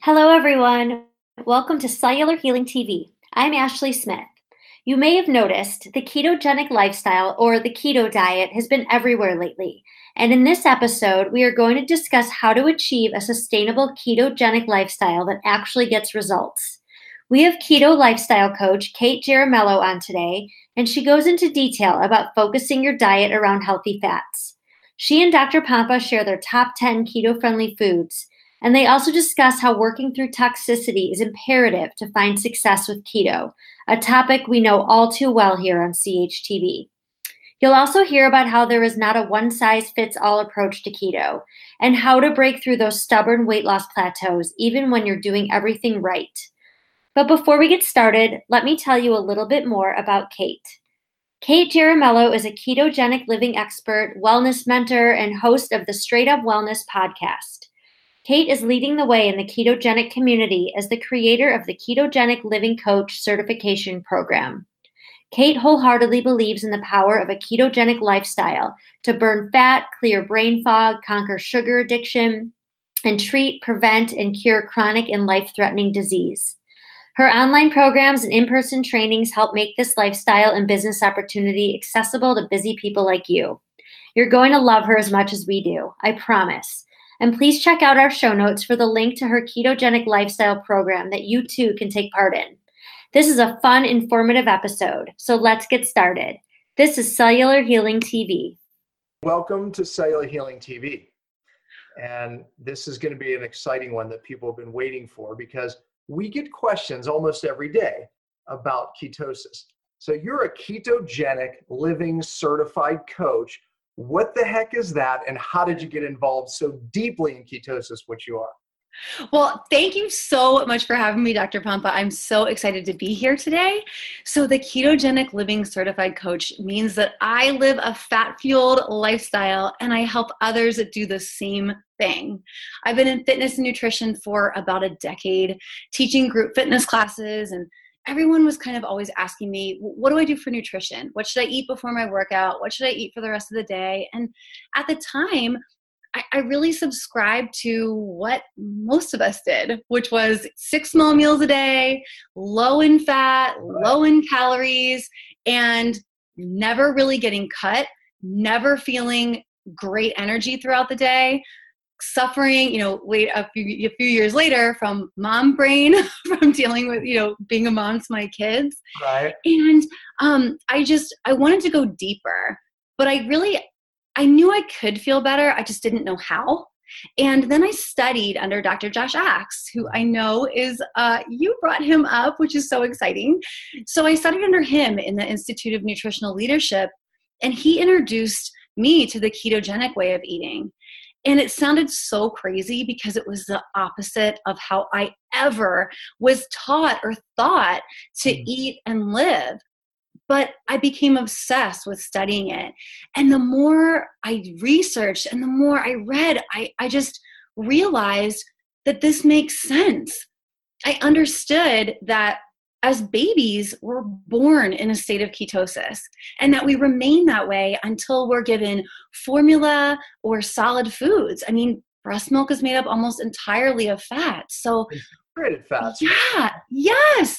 Hello, everyone. Welcome to Cellular Healing TV. I'm Ashley Smith. You may have noticed the ketogenic lifestyle or the keto diet has been everywhere lately. And in this episode, we are going to discuss how to achieve a sustainable ketogenic lifestyle that actually gets results. We have keto lifestyle coach Kate Jaramello on today, and she goes into detail about focusing your diet around healthy fats. She and Dr. Pompa share their top 10 keto-friendly foods. And they also discuss how working through toxicity is imperative to find success with keto, a topic we know all too well here on CHTV. You'll also hear about how there is not a one-size-fits-all approach to keto and how to break through those stubborn weight loss plateaus even when you're doing everything right. But before we get started, let me tell you a little bit more about Kate. Kate Jaramello is a ketogenic living expert, wellness mentor, and host of the Straight Up Wellness podcast. Kate is leading the way in the ketogenic community as the creator of the Ketogenic Living Coach certification program. Kate wholeheartedly believes in the power of a ketogenic lifestyle to burn fat, clear brain fog, conquer sugar addiction, and treat, prevent, and cure chronic and life-threatening disease. Her online programs and in-person trainings help make this lifestyle and business opportunity accessible to busy people like you. You're going to love her as much as we do, I promise. And please check out our show notes for the link to her ketogenic lifestyle program that you too can take part in. This is a fun, informative episode, so let's get started. This is Cellular Healing TV. Welcome to Cellular Healing TV. And this is going to be an exciting one that people have been waiting for because we get questions almost every day about ketosis. So you're a ketogenic living certified coach. What the heck is that, and how did you get involved so deeply in ketosis, which you are? Well, thank you so much for having me, Dr. Pompa. I'm so excited to be here today. So the Ketogenic Living Certified Coach means that I live a fat-fueled lifestyle and I help others do the same thing. I've been in fitness and nutrition for about a decade, teaching group fitness classes, and everyone was kind of always asking me, what do I do for nutrition? What should I eat before my workout? What should I eat for the rest of the day? And at the time, I really subscribed to what most of us did, which was 6 small meals a day, low in fat, low in calories, and never really getting cut, never feeling great energy throughout the day, suffering, a few years later from mom brain, from dealing with, being a mom to my kids. Right. And I wanted to go deeper, but I knew I could feel better. I just didn't know how. And then I studied under Dr. Josh Axe, who I know is, you brought him up, which is so exciting. So I studied under him in the Institute of Nutritional Leadership, and he introduced me to the ketogenic way of eating. And it sounded so crazy because it was the opposite of how I ever was taught or thought to eat and live. But I became obsessed with studying it. And the more I researched and the more I read, I just realized that this makes sense. I understood that as babies, we're born in a state of ketosis and that we remain that way until we're given formula or solid foods. I mean, breast milk is made up almost entirely of fat. So, Saturated fats. Yeah, yes.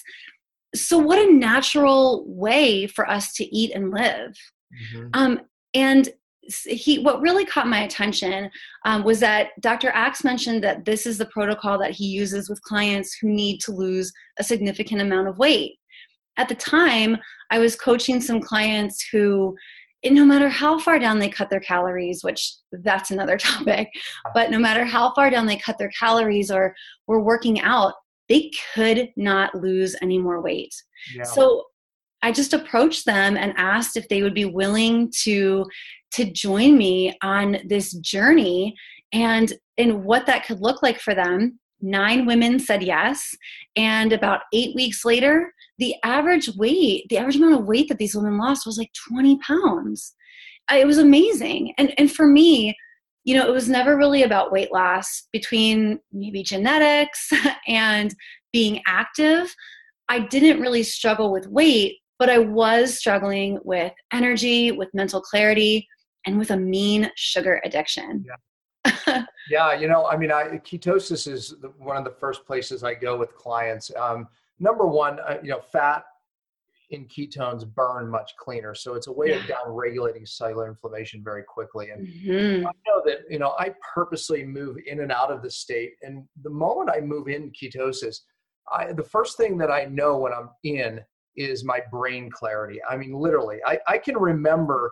So what a natural way for us to eat and live. Mm-hmm. And what really caught my attention was that Dr. Axe mentioned that this is the protocol that he uses with clients who need to lose a significant amount of weight. At the time, I was coaching some clients who, no matter how far down they cut their calories, which that's another topic, but no matter how far down they cut their calories or were working out, they could not lose any more weight. Yeah. So I just approached them and asked if they would be willing to join me on this journey and what that could look like for them. 9 women said yes. And about 8 weeks later, the average amount of weight that these women lost was like 20 pounds. It was amazing. And for me, it was never really about weight loss. Between maybe genetics and being active, I didn't really struggle with weight, but I was struggling with energy, with mental clarity, and with a mean sugar addiction. Yeah. Yeah, I mean, ketosis is one of the first places I go with clients. Number one, fat in ketones burn much cleaner. So it's a way of Yeah. down regulating cellular inflammation very quickly. And Hmm. I know that, I purposely move in and out of the state. And the moment I move in ketosis, the first thing that I know when I'm in is my brain clarity. I mean, literally, I can remember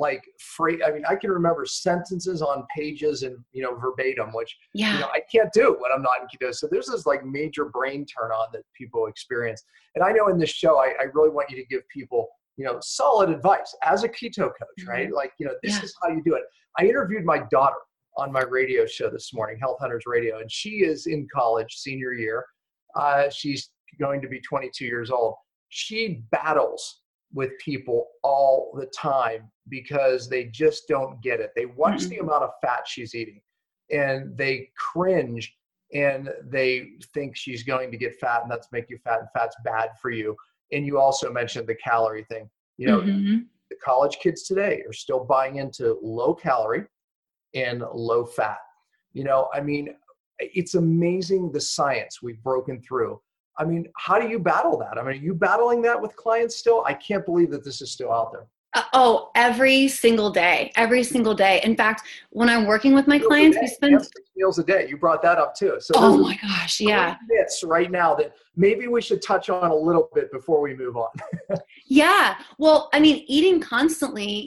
I can remember sentences on pages and, verbatim, which, Yeah. I can't do when I'm not in ketosis. So there's this like major brain turn on that people experience. And I know in this show, I really want you to give people, solid advice as a keto coach, right? Mhm. Like, this Yeah. is how you do it. I interviewed my daughter on my radio show this morning, Health Hunters Radio, and she is in college, senior year. She's going to be 22 years old. She battles with people all the time because they just don't get it. They watch Mm-mm. the amount of fat she's eating and they cringe and they think she's going to get fat and that's make you fat and fat's bad for you. And you also mentioned the calorie thing. Mhm. The college kids today are still buying into low calorie and low fat. I mean, it's amazing the science we've broken through. I mean, how do you battle that? I mean, are you battling that with clients still? I can't believe that this is still out there. Oh, every single day, every single day. In fact, when I'm working with my Meals a clients, we day. Yeah, spend, 6 meals a day. You brought that up too. So there's oh my gosh, three yeah. myths right now that maybe we should touch on a little bit before we move on. Yeah. Well, I mean, eating constantly,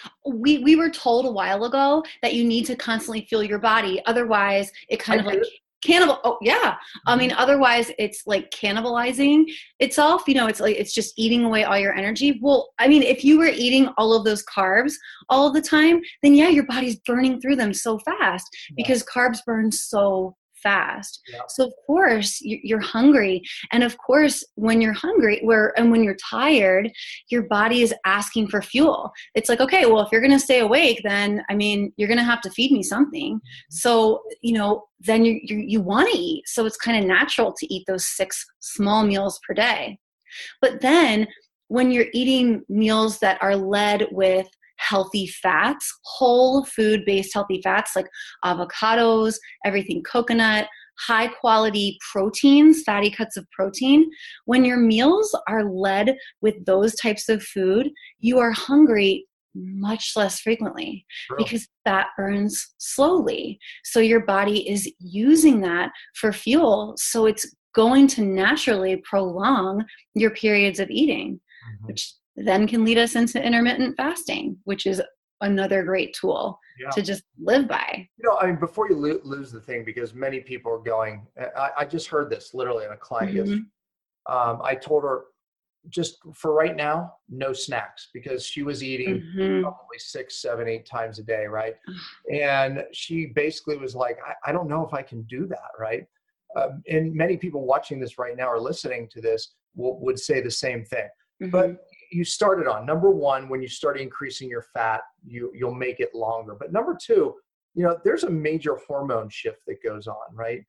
we were told a while ago that you need to constantly fuel your body. Otherwise, it I kind of did like it. cannibal. Oh, yeah. I mean, Mhm. otherwise it's like cannibalizing itself. It's like, it's just eating away all your energy. Well, I mean, if you were eating all of those carbs all of the time, then yeah, your body's burning through them so fast Yeah, because carbs burn so fast. yeah, So of course you're hungry. And of course, when you're hungry and when you're tired, your body is asking for fuel. It's like, okay, well, if you're going to stay awake, then, I mean, you're going to have to feed me something. So, then you want to eat. So it's kind of natural to eat those 6 small meals per day. But then when you're eating meals that are led with healthy fats, whole food based healthy fats like avocados, everything coconut, high quality proteins, fatty cuts of protein, when your meals are led with those types of food, you are hungry much less frequently true. because fat burns slowly. So your body is using that for fuel. So it's going to naturally prolong your periods of eating, Mhm. which then can lead us into intermittent fasting, which is another great tool Yeah. to just live by. I mean, before you lose the thing, because many people are going, I just heard this literally in a client yesterday. Mhm. I told her just for right now, no snacks because she was eating Mhm. probably 6, 7, 8 times a day, right? And she basically was like, I don't know if I can do that, right? And many people watching this right now or listening to this would say the same thing. But Mhm. you started on number one, when you start increasing your fat, you'll make it longer. But number two, there's a major hormone shift that goes on, right?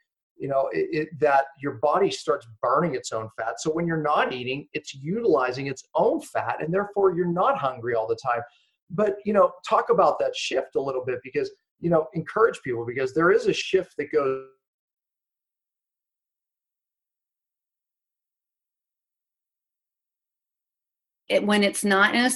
That your body starts burning its own fat. So when you're not eating, it's utilizing its own fat, and therefore you're not hungry all the time. But talk about that shift a little bit because encourage people because there is a shift that goes. When it's not in a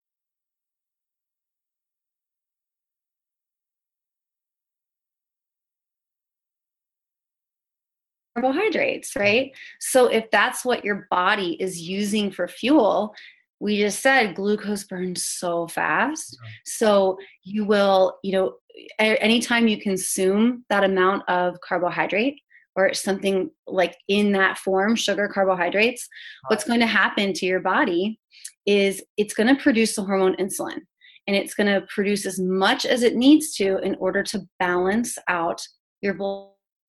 carbohydrates, right? So if that's what your body is using for fuel, we just said glucose burns so fast. So you will, anytime you consume that amount of carbohydrate or something like in that form, sugar, carbohydrates, what's going to happen to your body is it's going to produce the hormone insulin. And it's going to produce as much as it needs to in order to balance out your blood.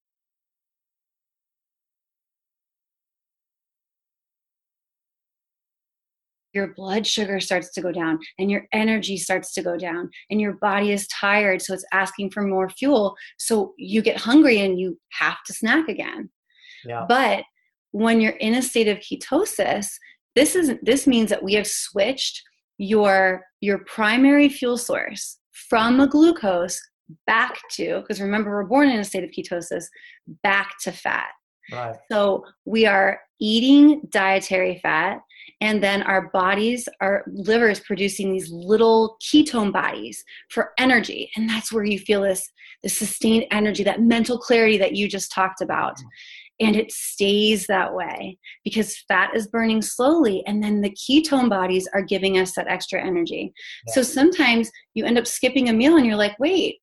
Your blood sugar starts to go down and your energy starts to go down and your body is tired. So it's asking for more fuel. So you get hungry and you have to snack again. Yeah. But when you're in a state of ketosis, this means that we have switched your primary fuel source from a glucose back to, because remember, we're born in a state of ketosis, back to fat. Right. So we are eating dietary fat, and then our bodies, our liver is producing these little ketone bodies for energy. And that's where you feel this sustained energy, that mental clarity that you just talked about. And it stays that way because fat is burning slowly, and then the ketone bodies are giving us that extra energy. Yeah. So sometimes you end up skipping a meal and you're like, wait,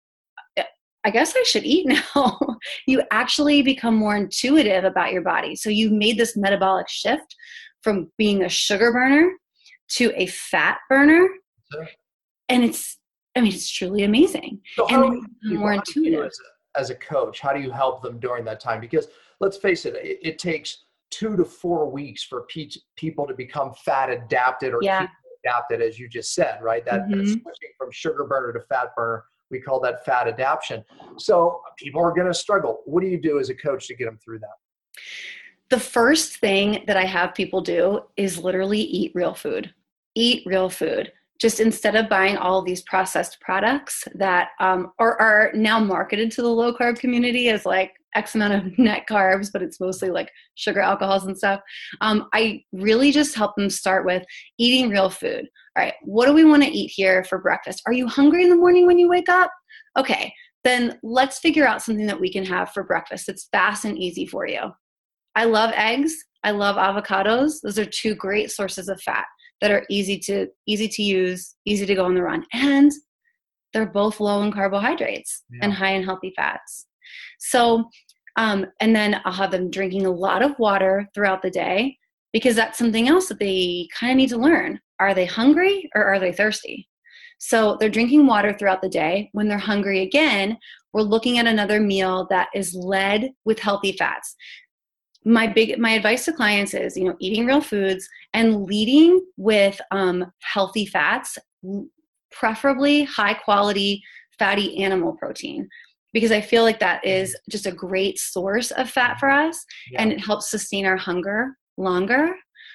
I guess I should eat now. You actually become more intuitive about your body. So you've made this metabolic shift from being a sugar burner to a fat burner. Sure. And it's truly amazing. So and then you become more intuitive. As a coach, how do you help them during that time? Because let's face it, it takes 2 to 4 weeks for people to become fat adapted or keto adapted, as you just said, right? That switching from sugar burner to fat burner, we call that fat adaptation. So people are going to struggle. What do you do as a coach to get them through that? The first thing that I have people do is literally eat real food. Eat real food. Just instead of buying all of these processed products that are now marketed to the low carb community as like X amount of net carbs, but it's mostly like sugar, alcohols and stuff. I really just help them start with eating real food. All right, what do we want to eat here for breakfast? Are you hungry in the morning when you wake up? Okay, then let's figure out something that we can have for breakfast. It's fast and easy for you. I love eggs. I love avocados. Those are 2 great sources of fat that are easy to use, easy to go on the run. And they're both low in carbohydrates and high in healthy fats. So, and then I'll have them drinking a lot of water throughout the day, because that's something else that they kind of need to learn. Are they hungry or are they thirsty? So they're drinking water throughout the day. When they're hungry again, we're looking at another meal that is led with healthy fats. My advice to clients is, eating real foods and leading with healthy fats, preferably high quality fatty animal protein, because I feel like that is just a great source of fat for us, and it helps sustain our hunger longer.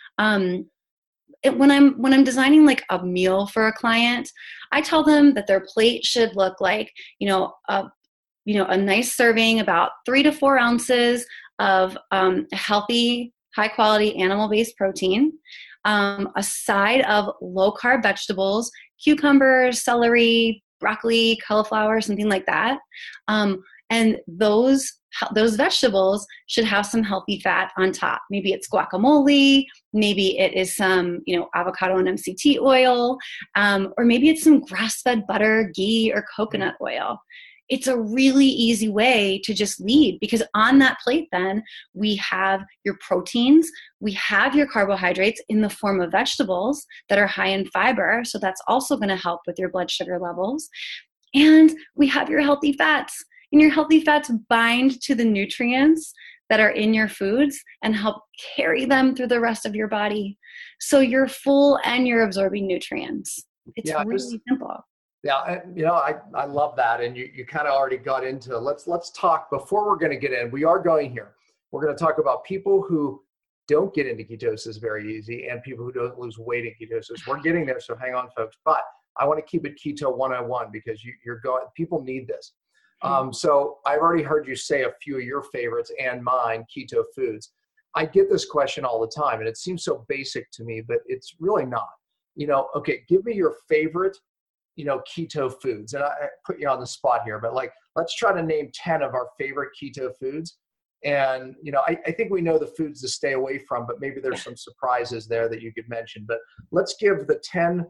When I'm designing like a meal for a client, I tell them that their plate should look like, a nice serving, about 3 to 4 ounces of healthy, high quality animal-based protein, a side of low carb vegetables, cucumbers, celery, broccoli, cauliflower, something like that. And those vegetables should have some healthy fat on top. Maybe it's guacamole, maybe it is some, avocado and MCT oil, or maybe it's some grass-fed butter, ghee, or coconut oil. It's a really easy way to just lead, because on that plate then we have your proteins, we have your carbohydrates in the form of vegetables that are high in fiber, so that's also going to help with your blood sugar levels, and we have your healthy fats, and your healthy fats bind to the nutrients that are in your foods and help carry them through the rest of your body, so you're full and you're absorbing nutrients. It's really simple. Yeah, I love that. And you kind of already got into, let's talk, before we're going to get in, we are going here. We're going to talk about people who don't get into ketosis very easy and people who don't lose weight in ketosis. We're getting there, so hang on, folks. But I want to keep it keto 101 because people need this. So I've already heard you say a few of your favorites and mine, keto foods. I get this question all the time, and it seems so basic to me, but it's really not. Okay, give me your favorite keto foods. And I put you on the spot here, but let's try to name 10 of our favorite keto foods. And, I think we know the foods to stay away from, but maybe there's some surprises there that you could mention. But let's give the 10,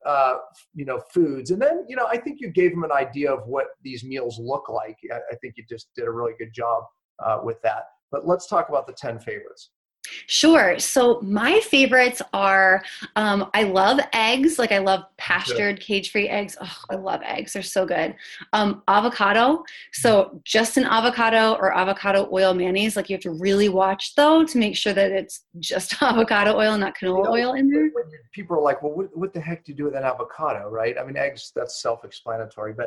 foods. And then, I think you gave them an idea of what these meals look like. I think you just did a really good job with that. But let's talk about the 10 favorites. Sure. So my favorites are, I love eggs. I love pastured cage-free eggs. Oh, I love eggs. They're so good. Avocado. So just an avocado or avocado oil mayonnaise. You have to really watch though to make sure that it's just avocado oil, not canola oil in there. People are like, well, what the heck do you do with an avocado, right? I mean, eggs, that's self-explanatory, but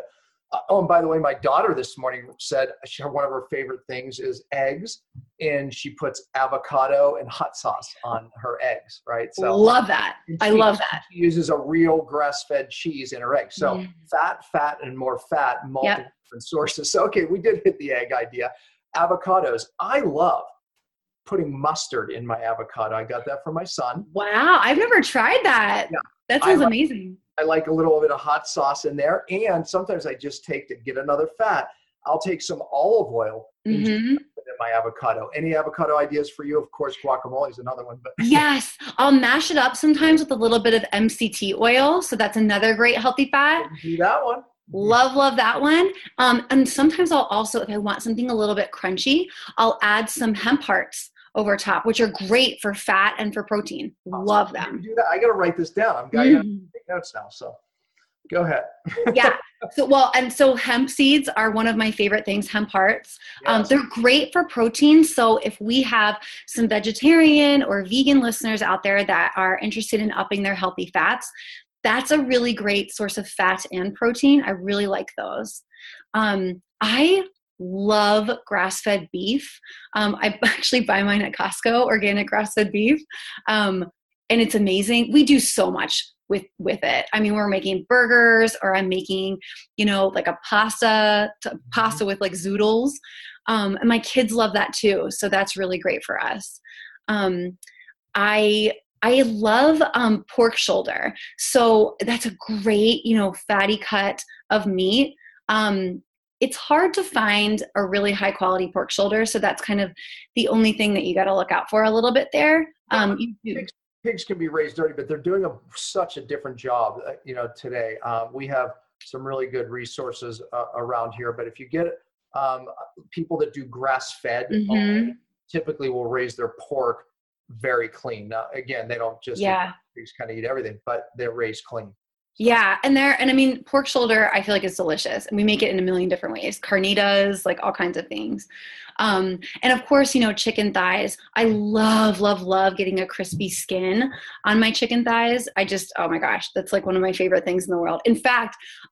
Oh, and by the way, my daughter this morning said one of her favorite things is eggs, and she puts avocado and hot sauce on her eggs, right? So love that. I love that. She uses a real grass-fed cheese in her eggs. So fat, and more fat, multiple different sources. So, okay, we did hit the egg idea. Avocados. I love putting mustard in my avocado. I got that from my son. Wow. I've never tried that. Yeah. That sounds amazing. I like a little bit of hot sauce in there. And sometimes I just take, to get another fat, I'll take some olive oil and just put it in my avocado. Any avocado ideas for you? Of course, guacamole is another one. But yes. I'll mash it up sometimes with a little bit of MCT oil. So that's another great healthy fat. Do that one. Love that one. And sometimes I'll also, if I want something a little bit crunchy, I'll add some hemp hearts over top, which are great for fat and for protein. Love them. Do that. I got to write this down. I'm going to take notes now. So go ahead. Yeah. So hemp seeds are one of my favorite things, hemp hearts. Yes. They're great for protein. So if we have some vegetarian or vegan listeners out there that are interested in upping their healthy fats, that's a really great source of fat and protein. I really like those. I love grass-fed beef. I actually buy mine at Costco, organic grass-fed beef. And it's amazing. We do so much with it. I mean, we're making burgers, or I'm making, like a pasta with like zoodles. And my kids love that too. So that's really great for us. I love pork shoulder. So that's a great, fatty cut of meat. It's hard to find a really high quality pork shoulder. So that's kind of the only thing that you got to look out for a little bit there. Pigs can be raised dirty, but they're doing such a different job, today. We have some really good resources around here, but if you get people that do grass-fed, typically will raise their pork very clean. Now, again, they don't just pigs kind of eat everything, but they're raised clean. Yeah. And I mean, pork shoulder, I feel like it's delicious, and we make it in a million different ways. Carnitas, like all kinds of things. And of course, chicken thighs. I love getting a crispy skin on my chicken thighs. Oh my gosh, that's like one of my favorite things in the world. In fact,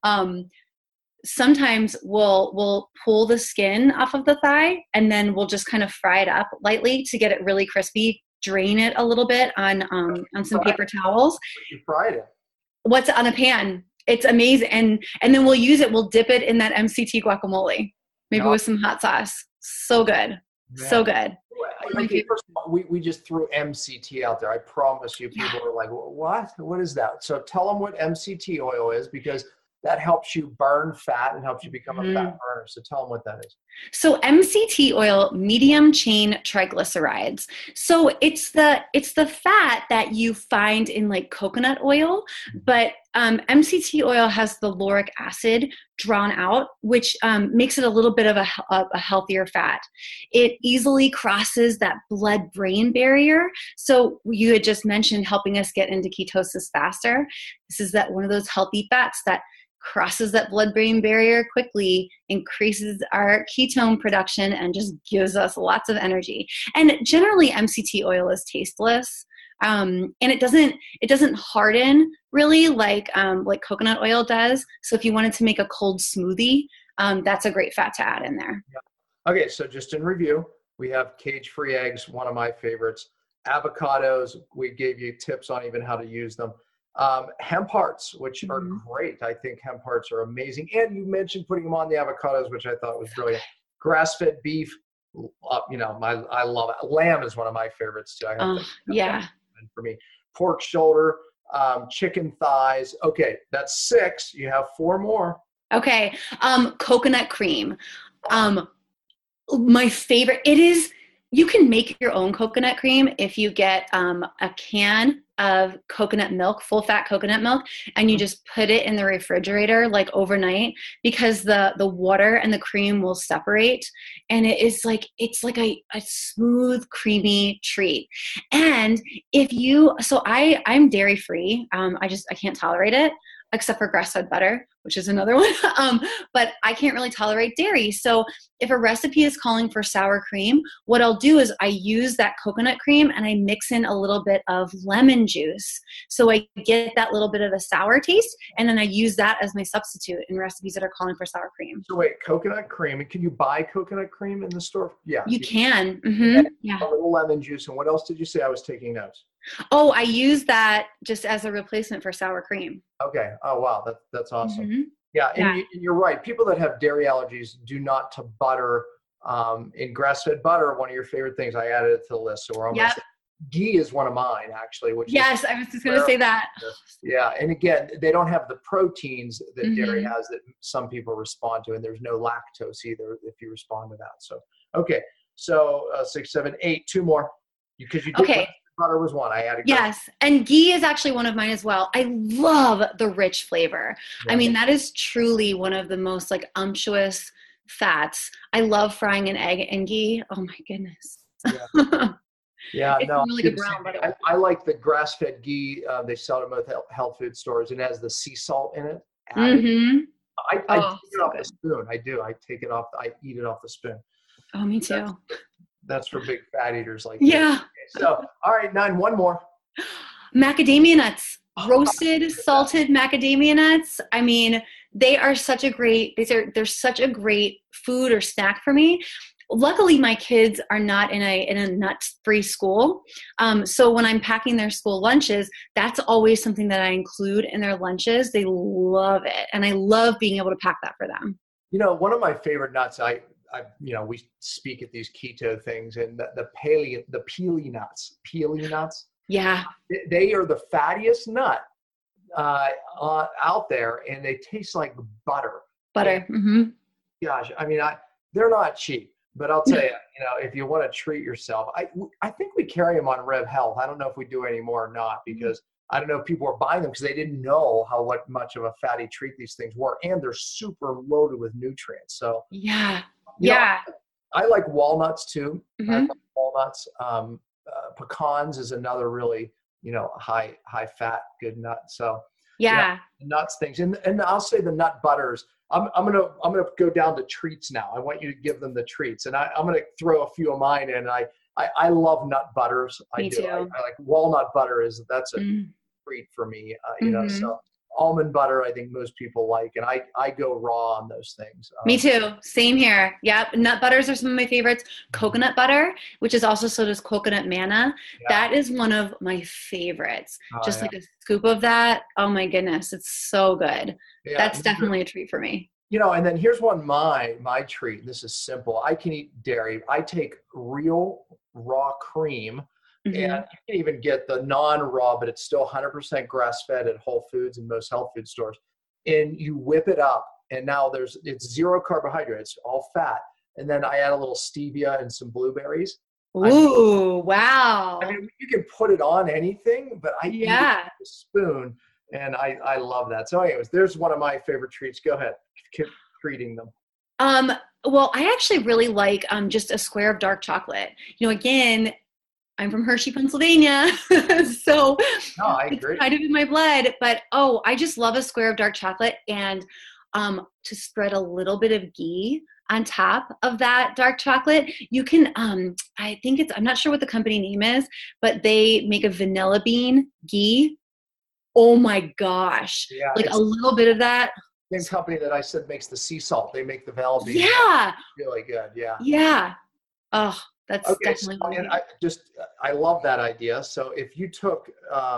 sometimes we'll pull the skin off of the thigh, and then we'll just kind of fry it up lightly to get it really crispy, drain it a little bit on some paper towels. You fried it. What's on a pan? It's amazing. And then we'll dip it in that MCT guacamole, maybe with some hot sauce. So good. Man. So good. Okay, first of all, we just threw MCT out there. I promise you, people are like, what? What is that? So tell them what MCT oil is, because that helps you burn fat and helps you become a fat burner. So tell them what that is. So MCT oil, medium chain triglycerides. So it's the fat that you find in like coconut oil, but MCT oil has the lauric acid drawn out, which makes it a little bit of a healthier fat. It easily crosses that blood-brain barrier. So you had just mentioned helping us get into ketosis faster. This is one of those healthy fats that crosses that blood-brain barrier quickly, increases our ketone production, and just gives us lots of energy. And generally, MCT oil is tasteless, and it doesn't harden really like coconut oil does. So if you wanted to make a cold smoothie, that's a great fat to add in there. Yeah. Okay, so just in review, we have cage-free eggs, one of my favorites. Avocados, we gave you tips on even how to use them. Hemp hearts, which are great. I think hemp hearts are amazing. And you mentioned putting them on the avocados, which I thought was brilliant. Grass-fed beef, I love it. Lamb is one of my favorites too. For me, pork shoulder, chicken thighs. Okay, that's 6. You have 4 more. Okay, coconut cream. My favorite. It is. You can make your own coconut cream if you get a can of coconut milk, full fat coconut milk, and you just put it in the refrigerator like overnight, because the water and the cream will separate, and it's like a smooth, creamy treat. And I'm dairy free. I can't tolerate it except for grass-fed butter. which is another one. But I can't really tolerate dairy. So if a recipe is calling for sour cream, what I'll do is I use that coconut cream and I mix in a little bit of lemon juice. So I get that little bit of a sour taste, and then I use that as my substitute in recipes that are calling for sour cream. So wait, coconut cream. And can you buy coconut cream in the store? Yeah. You can. Mm-hmm. Yeah. A little lemon juice. And what else did you say? I was taking notes. Oh, I use that just as a replacement for sour cream. Okay. Oh, wow. That's awesome. Mm-hmm. Yeah. And you're right. People that have dairy allergies do not to butter. In grass-fed butter, one of your favorite things, I added it to the list. So we're almost ghee is one of mine, actually. Which I was just going to say that. Yeah. And again, they don't have the proteins that dairy has that some people respond to. And there's no lactose either if you respond to that. So, okay. So 6, 7, 8, 2 more. Because you did butter was one. I added. Yes. And ghee is actually one of mine as well. I love the rich flavor. Yeah. I mean, that is truly one of the most like unctuous fats. I love frying an egg in ghee. Oh my goodness. Yeah. Yeah, it's really good brown butter. I like the grass-fed ghee. They sell it at most health food stores, and it has the sea salt in it. Mm-hmm. I take it off the spoon. I do. I take it off. I eat it off the spoon. Oh, me too. That's for big fat eaters like yeah. Okay, so, all right, 9, one more. Macadamia nuts. Roasted, salted macadamia nuts. I mean, they are such a great, they're such a great food or snack for me. Luckily, my kids are not in a nut-free school. So when I'm packing their school lunches, that's always something that I include in their lunches. They love it. And I love being able to pack that for them. You know, one of my favorite nuts, we speak at these keto things, and the peely nuts. Yeah. They are the fattiest nut out there, and they taste like butter. Butter. Mm-hmm. Gosh, I mean, they're not cheap, but I'll tell you, if you want to treat yourself, I think we carry them on Rev Health. I don't know if we do anymore or not, because I don't know if people are buying them because they didn't know what much of a fatty treat these things were, and they're super loaded with nutrients. So yeah. I like walnuts too. Mm-hmm. I like walnuts. Pecans is another really, high fat, good nut. So nuts things. And I'll say the nut butters, I'm gonna go down to treats now. I want you to give them the treats, and I'm gonna throw a few of mine in. I love nut butters. Me too. I like walnut butter. That's a treat for me. So almond butter, I think most people like, and I go raw on those things. Me too. Same here. Yep. Nut butters are some of my favorites. Coconut butter, which is also sold as coconut manna. Yeah. That is one of my favorites. Like a scoop of that. Oh my goodness. It's so good. Yeah. That's definitely a treat for me. And then here's one, my treat. This is simple. I can eat dairy. I take real raw cream. Mm-hmm. And you can even get the non-raw, but it's still 100% grass-fed at Whole Foods and most health food stores. And you whip it up, and now it's zero carbohydrates, all fat. And then I add a little stevia and some blueberries. Ooh, wow. I mean, you can put it on anything, but I eat it with a spoon, and I love that. So anyways, there's one of my favorite treats. Go ahead. Keep treating them. Well, I actually really like just a square of dark chocolate. Again, I'm from Hershey, Pennsylvania, so I agree. It's kind of in my blood. But I just love a square of dark chocolate, and to spread a little bit of ghee on top of that dark chocolate. You can, I'm not sure what the company name is, but they make a vanilla bean ghee. Oh my gosh! Yeah, like a little bit of that. Same company that I said makes the sea salt. They make the vanilla bean. Yeah. Really good. Yeah. Yeah. Oh. That's definitely. So, I love that idea. So if you took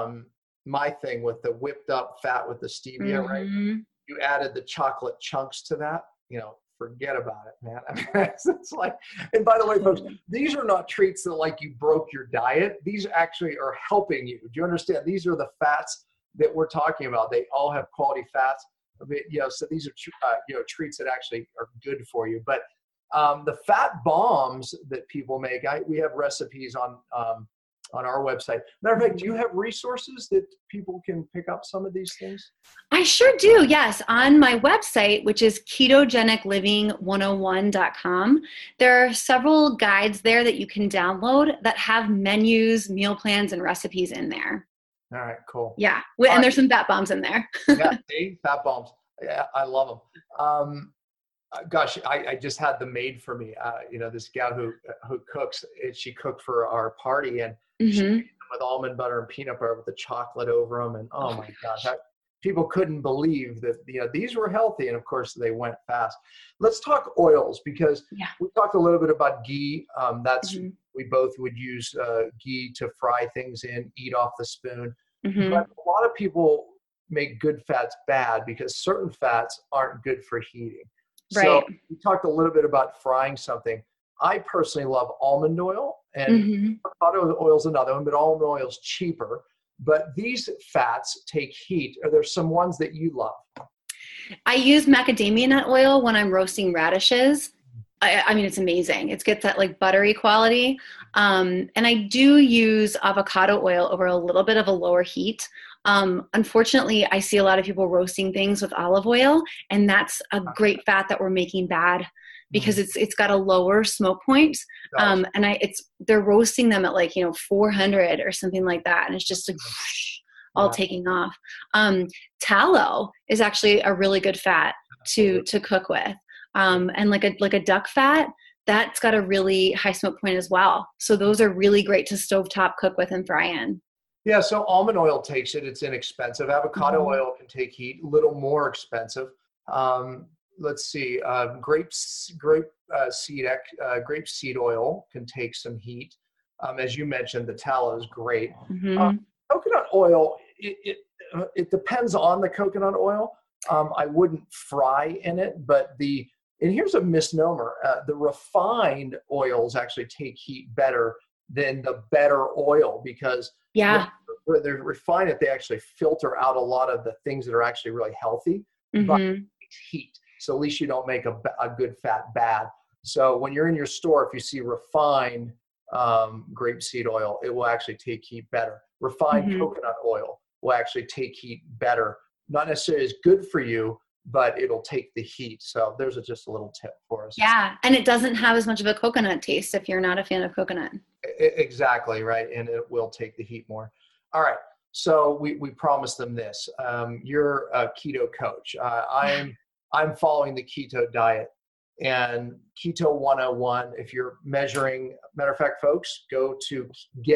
my thing with the whipped up fat with the stevia, right? You added the chocolate chunks to that. Forget about it, man. I mean, it's like. And by the way, folks, these are not treats that like you broke your diet. These actually are helping you. Do you understand? These are the fats that we're talking about. They all have quality fats. So these are treats that actually are good for you, but. The fat bombs that people make, we have recipes on our website. Matter of fact, do you have resources that people can pick up some of these things? I sure do, yes. On my website, which is ketogenicliving101.com, there are several guides there that you can download that have menus, meal plans, and recipes in there. All right, cool. Yeah, and there's some fat bombs in there. Yeah, fat bombs. Yeah, I love them. Gosh, I just had them made for me. This gal who cooks, she cooked for our party, and she made Mm-hmm. them with almond butter and peanut butter with the chocolate over them. And oh Oh my my gosh, gosh. people couldn't believe that these were healthy, and of course they went fast. Let's talk oils, because Yeah. we talked a little bit about ghee. That's Mm-hmm. we both would use ghee to fry things in, eat off the spoon. But Mm-hmm. a lot of people make good fats bad because certain fats aren't good for heating. So Right. we talked a little bit about frying something. I personally love almond oil, and Mm-hmm. avocado oil is another one, but almond oil is cheaper. But these fats take heat. Are there some ones that you love? I use macadamia nut oil when I'm roasting radishes. I mean, it's amazing. It gets that like buttery quality. And I do use avocado oil over a little bit of a lower heat. Unfortunately, I see a lot of people roasting things with olive oil, and that's a great fat that we're making bad because Mm, it's got a lower smoke point. does. They're roasting them at like 400 or something like that, and it's just like all Yeah, taking off. Tallow is actually a really good fat to absolutely. cook with. And like a duck fat, that's got a really high smoke point as well. So those are really great to stovetop cook with and fry in. Yeah, so almond oil takes it. It's inexpensive. Avocado Mm-hmm. oil can take heat, a little more expensive. Um, let's see, grape seed oil can take some heat. As you mentioned, the tallow is great. Uh, Mm-hmm. Coconut oil, it depends on the coconut oil. I wouldn't fry in it, and here's a misnomer: the refined oils actually take heat better than the better oil, because when Yeah. when they refine it, they actually filter out a lot of the things that are actually really healthy, but Mm-hmm. it's heat. So at least you don't make a good fat bad. So when you're in your store, if you see refined grapeseed oil, it will actually take heat better. Refined Mm-hmm. coconut oil will actually take heat better. Not necessarily as good for you, but it'll take the heat. So there's just a little tip for us. Yeah. And it doesn't have as much of a coconut taste if you're not a fan of coconut. Exactly, right. And it will take the heat more. All right. So we promised them this. You're a keto coach. Yeah. I'm following the keto diet, and keto 101. If you're measuring, matter of fact, folks, go to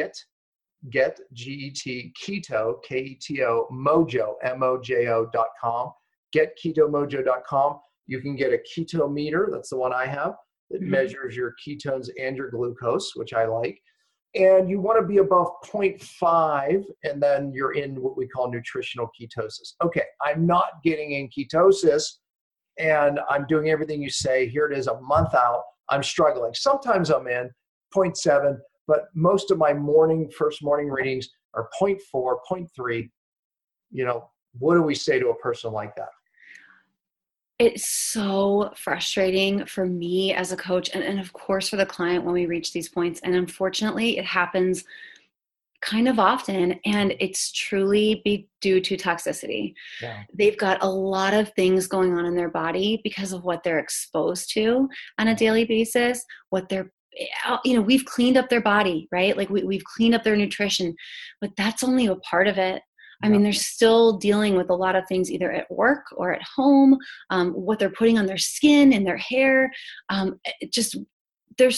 get GET keto KETO mojo MOJO.com. Getketomojo.com. You can get a keto meter. That's the one I have, that Mm-hmm. measures your ketones and your glucose, which I like. And you want to be above zero point 0.5, and then you're in what we call nutritional ketosis. Okay, I'm not getting in ketosis, and I'm doing everything you say. Here it is, a month out. I'm struggling. Sometimes I'm in 0.7, but most of my first morning readings are 0.4, 0.3. What do we say to a person like that? It's so frustrating for me as a coach and of course for the client when we reach these points. And unfortunately, it happens kind of often, and it's truly due to toxicity. Yeah. They've got a lot of things going on in their body because of what they're exposed to on a daily basis, we've cleaned up their body, right? Like we've cleaned up their nutrition, but that's only a part of it. I Yeah. mean, they're still dealing with a lot of things either at work or at home, what they're putting on their skin and their hair. There's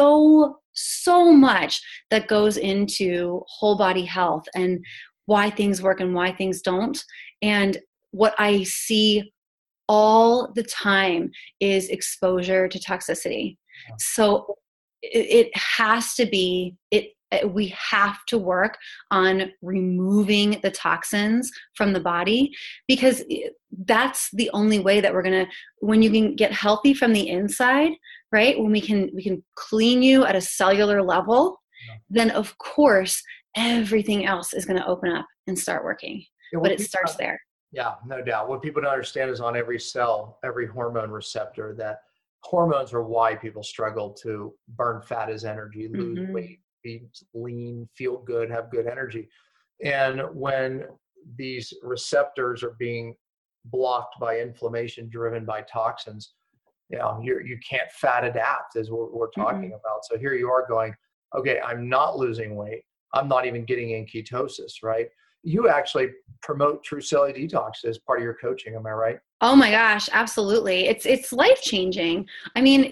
so much that goes into whole body health and why things work and why things don't. And what I see all the time is exposure to toxicity. So it has to be we have to work on removing the toxins from the body, because that's the only way that we're going to, when you can get healthy from the inside, right? When we can clean you at a cellular level, then of course everything else is going to open up and start working. And But what it people starts there. Yeah, no doubt. What people don't understand is on every cell, every hormone receptor, that hormones are why people struggle to burn fat as energy, lose Mm-hmm. weight, be lean, feel good, have good energy. And when these receptors are being blocked by inflammation driven by toxins, you can't fat adapt, as we're talking Mm-mm. about. So here you are going, okay, I'm not losing weight. I'm not even getting in ketosis, right? You actually promote true cellular detox as part of your coaching. Am I right? Oh my gosh, absolutely. It's life changing. I mean,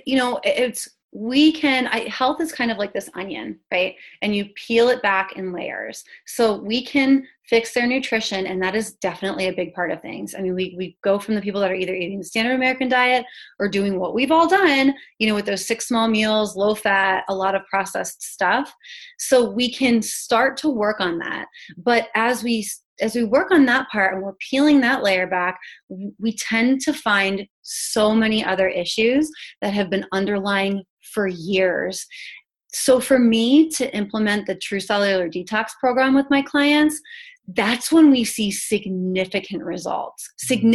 health is kind of like this onion, right? And you peel it back in layers. So we can fix their nutrition, and that is definitely a big part of things. I mean, we go from the people that are either eating the standard American diet or doing what we've all done, with those 6 small meals, low fat, a lot of processed stuff. So we can start to work on that. But as we work on that part and we're peeling that layer back, we tend to find so many other issues that have been underlying for years. So for me to implement the True Cellular Detox program with my clients, that's when we see significant results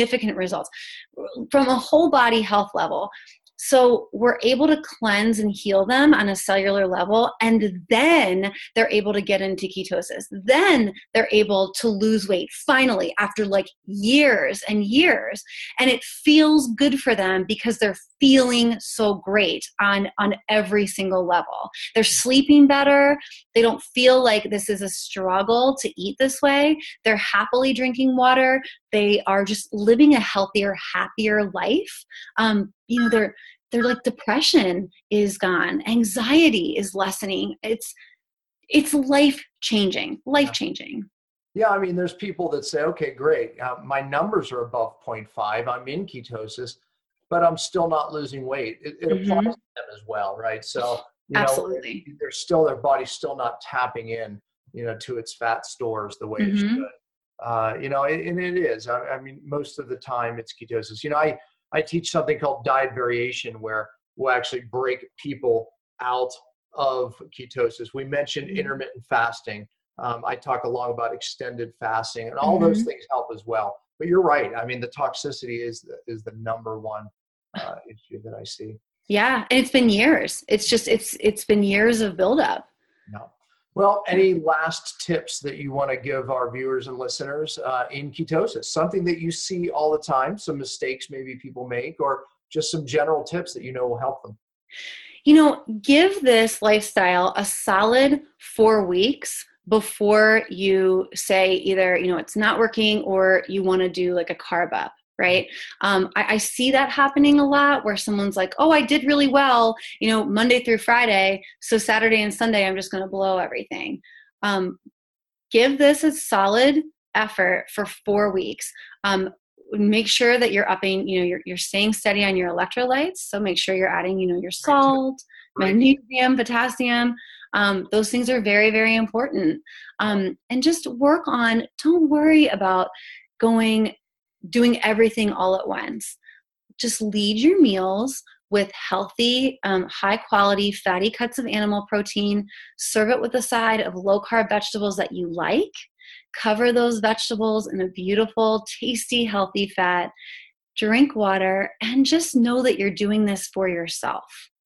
from a whole body health level. So we're able to cleanse and heal them on a cellular level, and then they're able to get into ketosis. Then they're able to lose weight finally after like years and years. And it feels good for them because they're feeling so great on every single level. They're sleeping better. They don't feel like this is a struggle to eat this way. They're happily drinking water. They are just living a healthier, happier life. They're like, depression is gone. Anxiety is lessening. It's life changing. Yeah, I mean, there's people that say, okay, great. My numbers are above 0.5. I'm in ketosis, but I'm still not losing weight. It applies to them as well, right? So, absolutely, their body's still not tapping in, to its fat stores the way it should. And it is. I mean, most of the time it's ketosis. I teach something called diet variation, where we'll actually break people out of ketosis. We mentioned intermittent fasting. I talk a lot about extended fasting, and all those things help as well. But you're right. I mean, the toxicity is the number one issue that I see. Yeah, and it's been years. It's been years of buildup. No. Well, any last tips that you want to give our viewers and listeners in ketosis? Something that you see all the time, some mistakes maybe people make, or just some general tips that will help them? Give this lifestyle a solid 4 weeks before you say either, it's not working or you want to do like a carb up. Right. I see that happening a lot where someone's like, oh, I did really well, Monday through Friday. So Saturday and Sunday, I'm just going to blow everything. Give this a solid effort for 4 weeks. Make sure that you're upping, you're staying steady on your electrolytes. So make sure you're adding, your salt, magnesium, potassium. Those things are very, very important. And just work on, don't worry about doing everything all at once. Just lead your meals with healthy, high quality, fatty cuts of animal protein. Serve it with a side of low carb vegetables that you like. Cover those vegetables in a beautiful, tasty, healthy fat. Drink water, and just know that you're doing this for yourself.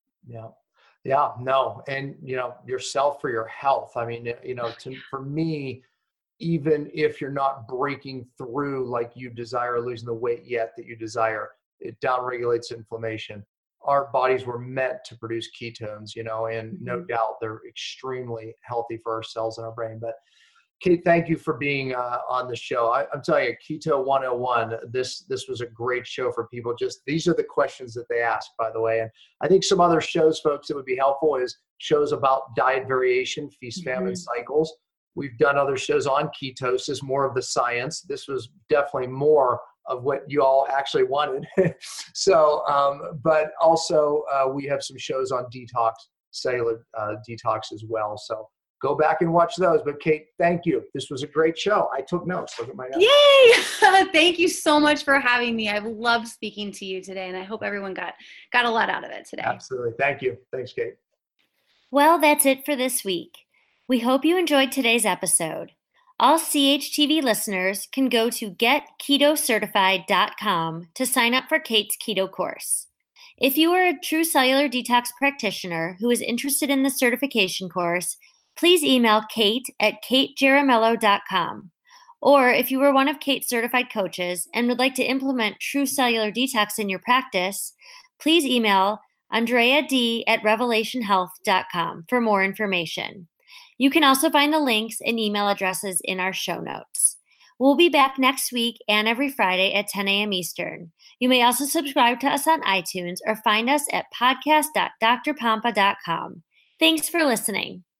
Yeah, no. And, yourself for your health. I mean, for me, even if you're not breaking through like you desire, losing the weight yet that you desire, it downregulates inflammation. Our bodies were meant to produce ketones, and no doubt they're extremely healthy for our cells and our brain. But Kate, thank you for being on the show. I'm telling you, Keto 101, this was a great show for people. These are the questions that they ask, by the way. And I think some other shows, folks, that would be helpful is shows about diet variation, feast, famine cycles. We've done other shows on ketosis, more of the science. This was definitely more of what you all actually wanted. So, but also we have some shows on detox, cellular detox as well. So go back and watch those. But Kate, thank you. This was a great show. I took notes. Look at my notes. Yay! Thank you so much for having me. I've loved speaking to you today, and I hope everyone got a lot out of it today. Absolutely. Thank you. Thanks, Kate. Well, that's it for this week. We hope you enjoyed today's episode. All CHTV listeners can go to getketocertified.com to sign up for Kate's keto course. If you are a True Cellular Detox practitioner who is interested in the certification course, please email Kate at katejaramillo.com. Or if you are one of Kate's certified coaches and would like to implement True Cellular Detox in your practice, please email andread@revelationhealth.com for more information. You can also find the links and email addresses in our show notes. We'll be back next week and every Friday at 10 a.m. Eastern. You may also subscribe to us on iTunes or find us at podcast.drpompa.com. Thanks for listening.